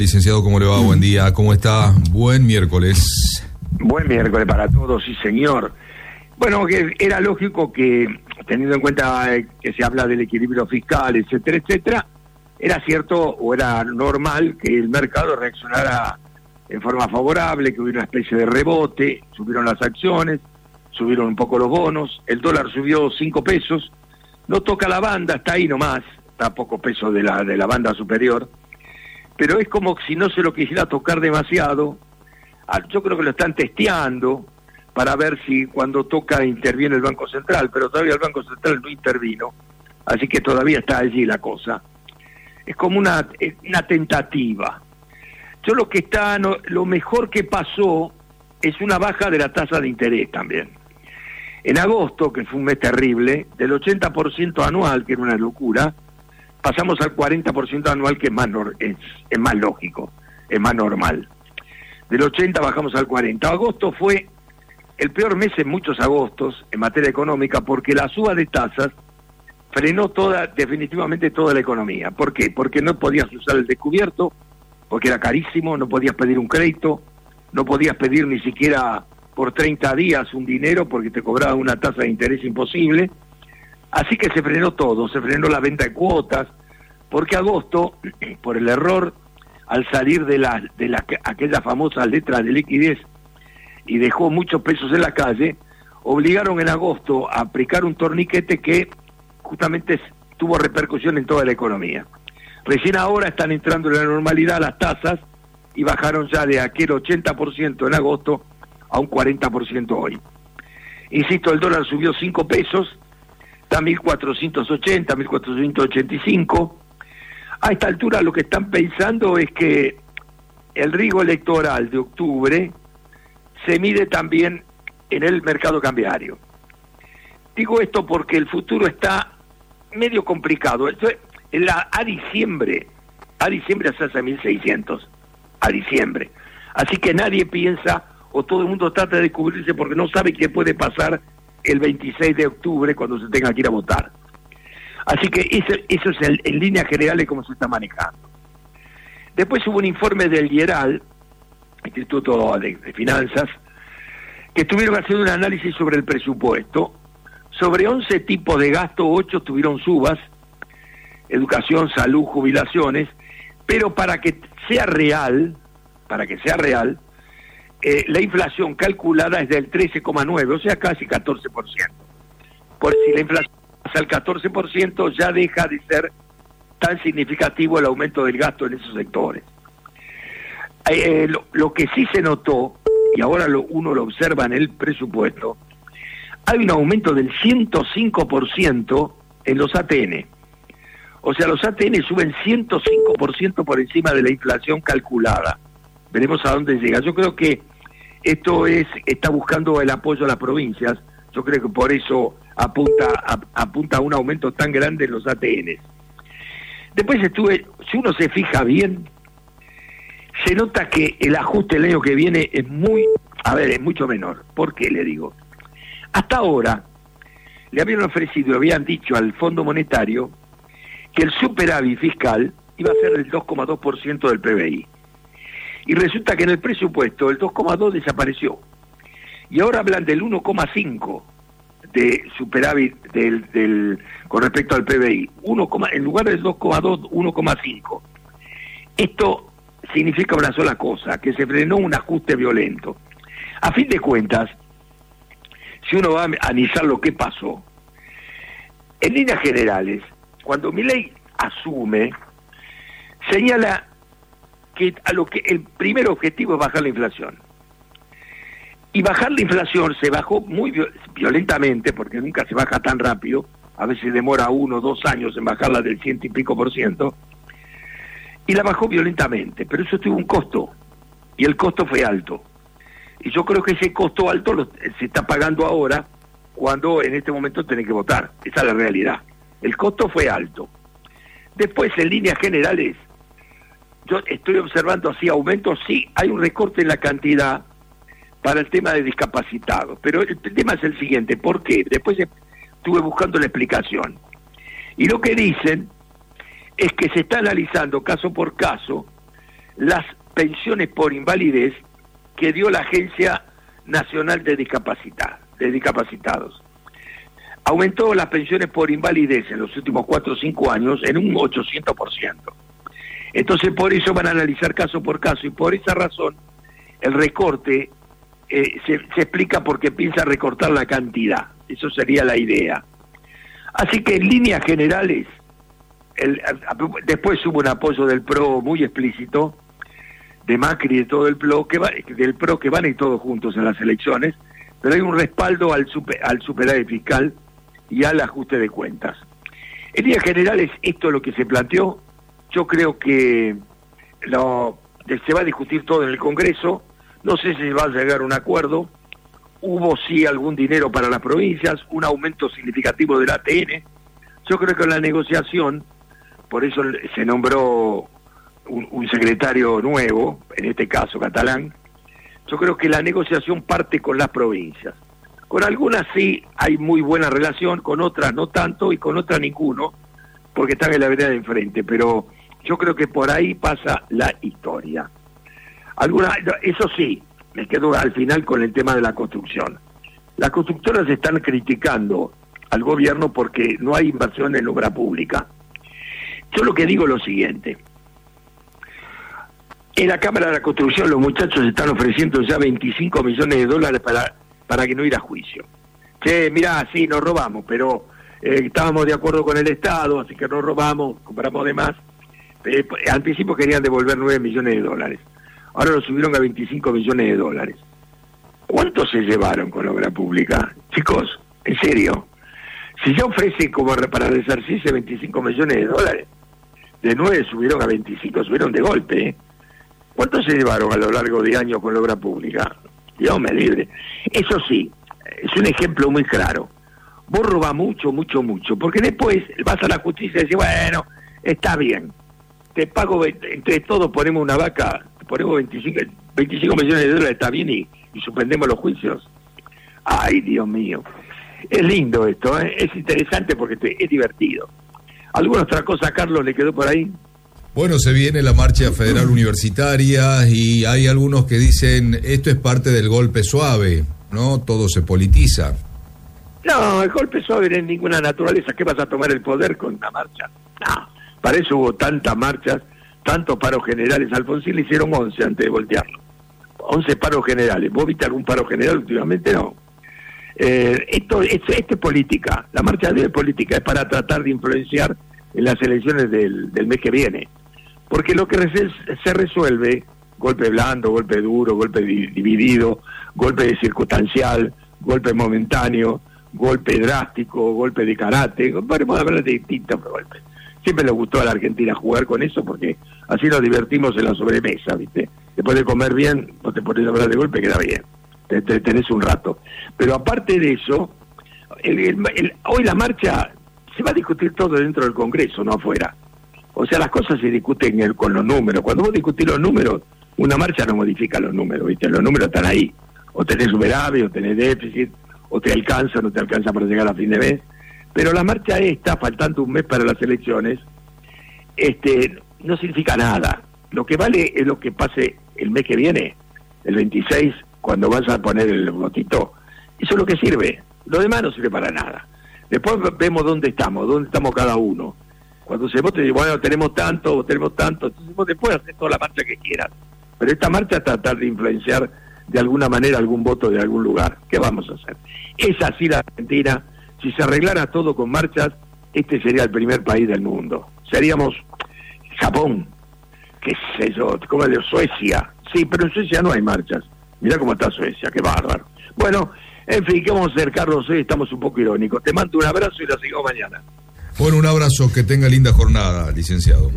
Licenciado, ¿cómo le va? Buen día, ¿cómo está? Buen miércoles. Buen miércoles para todos, sí señor. Bueno, que era lógico que, teniendo en cuenta que se habla del equilibrio fiscal, etcétera, etcétera, era cierto o era normal que el mercado reaccionara en forma favorable, que hubiera una especie de rebote, subieron las acciones, subieron un poco los bonos, el dólar subió 5 pesos, no toca la banda, está ahí nomás, está a pocos pesos de la banda superior, pero es como si no se lo quisiera tocar demasiado. Yo creo que lo están testeando para ver si cuando toca interviene el Banco Central, pero todavía el Banco Central no intervino, así que todavía está allí la cosa. Es como una tentativa. Yo lo mejor que pasó es una baja de la tasa de interés también. En agosto, que fue un mes terrible, del 80% anual, que era una locura, pasamos al 40% anual, que es más lógico, es más normal. Del 80 bajamos al 40. Agosto fue el peor mes en muchos agostos en materia económica, porque la suba de tasas frenó definitivamente toda la economía. ¿Por qué? Porque no podías usar el descubierto, porque era carísimo, no podías pedir un crédito, no podías pedir ni siquiera por 30 días un dinero, porque te cobraban una tasa de interés imposible. Así que se frenó todo, se frenó la venta de cuotas, porque agosto, por el error, al salir de aquellas famosas letras de liquidez y dejó muchos pesos en la calle, obligaron en agosto a aplicar un torniquete que justamente tuvo repercusión en toda la economía. Recién ahora están entrando en la normalidad las tasas y bajaron ya de aquel 80% en agosto a un 40% hoy. Insisto, el dólar subió 5 pesos, está a 1.480, 1.485. A esta altura lo que están pensando es que el riesgo electoral de octubre se mide también en el mercado cambiario. Digo esto porque el futuro está medio complicado. A diciembre se hace 1.600, a diciembre. Así que nadie piensa, o todo el mundo trata de cubrirse porque no sabe qué puede pasar el 26 de octubre cuando se tenga que ir a votar. Así que eso es en líneas generales cómo se está manejando. Después hubo un informe del IERAL, Instituto de Finanzas, que estuvieron haciendo un análisis sobre el presupuesto. Sobre 11 tipos de gasto, 8 tuvieron subas: educación, salud, jubilaciones, pero para que sea real, la inflación calculada es del 13,9, o sea, casi 14%. Por si la inflación pasa al 14%, ya deja de ser tan significativo el aumento del gasto en esos sectores. Lo que sí se notó, y ahora uno lo observa en el presupuesto, hay un aumento del 105% en los ATN. O sea, los ATN suben 105% por encima de la inflación calculada. Veremos a dónde llega. Yo creo que esto está buscando el apoyo a las provincias. Yo creo que por eso apunta a un aumento tan grande en los ATN. Después si uno se fija bien, se nota que el ajuste el año que viene es mucho menor. ¿Por qué le digo? Hasta ahora le habían dicho al Fondo Monetario que el superávit fiscal iba a ser del 2,2% del PBI. Y resulta que en el presupuesto el 2,2 desapareció. Y ahora hablan del 1,5 de superávit con respecto al PBI. En lugar del 2,2, 1,5. Esto significa una sola cosa, que se frenó un ajuste violento. A fin de cuentas, si uno va a analizar lo que pasó, en líneas generales, cuando Milei asume, señala que el primer objetivo es bajar la inflación. Y bajar la inflación se bajó muy violentamente, porque nunca se baja tan rápido, a veces demora 1 o 2 años en bajarla del 100 y pico %, y la bajó violentamente, pero eso tuvo un costo, y el costo fue alto. Y yo creo que ese costo alto se está pagando ahora, cuando en este momento tiene que votar. Esa es la realidad. El costo fue alto. Después, en líneas generales, yo estoy observando así aumentos, sí, hay un recorte en la cantidad para el tema de discapacitados, pero el tema es el siguiente: ¿por qué? Después estuve buscando la explicación. Y lo que dicen es que se está analizando caso por caso las pensiones por invalidez que dio la Agencia Nacional de Discapacitados. Aumentó las pensiones por invalidez en los últimos 4 o 5 años en un 800%. Entonces, por eso van a analizar caso por caso, y por esa razón el recorte se explica porque piensa recortar la cantidad. Eso sería la idea. Así que en líneas generales, después hubo un apoyo del PRO muy explícito, de Macri y de todo el PRO, del PRO que van a ir todos juntos en las elecciones, pero hay un respaldo al superávit fiscal y al ajuste de cuentas. En líneas generales, esto es lo que se planteó. Yo creo que se va a discutir todo en el Congreso. No sé si va a llegar a un acuerdo. Hubo sí algún dinero para las provincias, un aumento significativo del ATN. Yo creo que en la negociación, por eso se nombró un secretario nuevo, en este caso catalán. Yo creo que la negociación parte con las provincias. Con algunas sí hay muy buena relación, con otras no tanto y con otras ninguno, porque están en la vereda de enfrente, pero yo creo que por ahí pasa la historia. Eso sí, me quedo al final con el tema de la construcción. Las constructoras están criticando al gobierno porque no hay inversión en obra pública. Yo lo que digo es lo siguiente. En la Cámara de la Construcción los muchachos están ofreciendo ya 25 millones de dólares para que no ir a juicio. Che, mirá, sí, nos robamos, pero estábamos de acuerdo con el Estado, así que nos robamos, compramos de más. Al principio querían devolver 9 millones de dólares. Ahora lo subieron a 25 millones de dólares. ¿Cuánto se llevaron con la obra pública? Chicos, en serio. Si ya ofrecen como para resarcirse 25 millones de dólares, de 9 subieron a 25, subieron de golpe, ¿eh? ¿Cuánto se llevaron a lo largo de años con la obra pública? Dios me libre. Eso sí, es un ejemplo muy claro. Vos robás mucho, porque después vas a la justicia y decís, bueno, está bien, te pago, entre todos ponemos una vaca, ponemos 25 millones de dólares, está bien, y suspendemos los juicios. Ay, Dios mío. Es lindo esto, ¿eh? Es interesante porque es divertido. ¿Alguna otra cosa, Carlos, le quedó por ahí? Bueno, se viene la marcha federal universitaria y hay algunos que dicen esto es parte del golpe suave, ¿no? Todo se politiza. No, el golpe suave no es ninguna naturaleza. ¿Qué vas a tomar el poder con una marcha? No, para eso hubo tantas marchas, tantos paros generales. Alfonsín le hicieron 11 antes de voltearlo. 11 paros generales. ¿Vos viste algún paro general últimamente? No. Esto es política. La marcha de hoy es política, es para tratar de influenciar en las elecciones del mes que viene. Porque lo que se resuelve, golpe blando, golpe duro, golpe dividido, golpe circunstancial, golpe momentáneo, golpe drástico, golpe de karate, podemos hablar de distintos golpes. Siempre le gustó a la Argentina jugar con eso porque así nos divertimos en la sobremesa, ¿viste? Después de comer bien, vos te pones a hablar de golpe, queda bien, te tenés un rato. Pero aparte de eso, hoy la marcha se va a discutir todo dentro del Congreso, no afuera. O sea, las cosas se discuten con los números. Cuando vos discutís los números, una marcha no modifica los números, ¿viste? Los números están ahí. O tenés superávit, o tenés déficit, o te alcanza, no te alcanza para llegar a fin de mes. Pero la marcha esta, faltando un mes para las elecciones, no significa nada. Lo que vale es lo que pase el mes que viene, el 26, cuando vas a poner el votito. Eso es lo que sirve. Lo demás no sirve para nada. Después vemos dónde estamos cada uno. Cuando se vote, bueno, tenemos tanto, entonces vos después haces toda la marcha que quieras. Pero esta marcha es tratar de influenciar de alguna manera algún voto de algún lugar. ¿Qué vamos a hacer? Es así la Argentina. Si se arreglara todo con marchas, este sería el primer país del mundo. Seríamos Japón, qué sé yo, como de Suecia. Sí, pero en Suecia no hay marchas. Mirá cómo está Suecia, qué bárbaro. Bueno, en fin, ¿qué vamos a hacer, Carlos? Hoy estamos un poco irónicos. Te mando un abrazo y la seguimos mañana. Bueno, un abrazo, que tenga linda jornada, licenciado.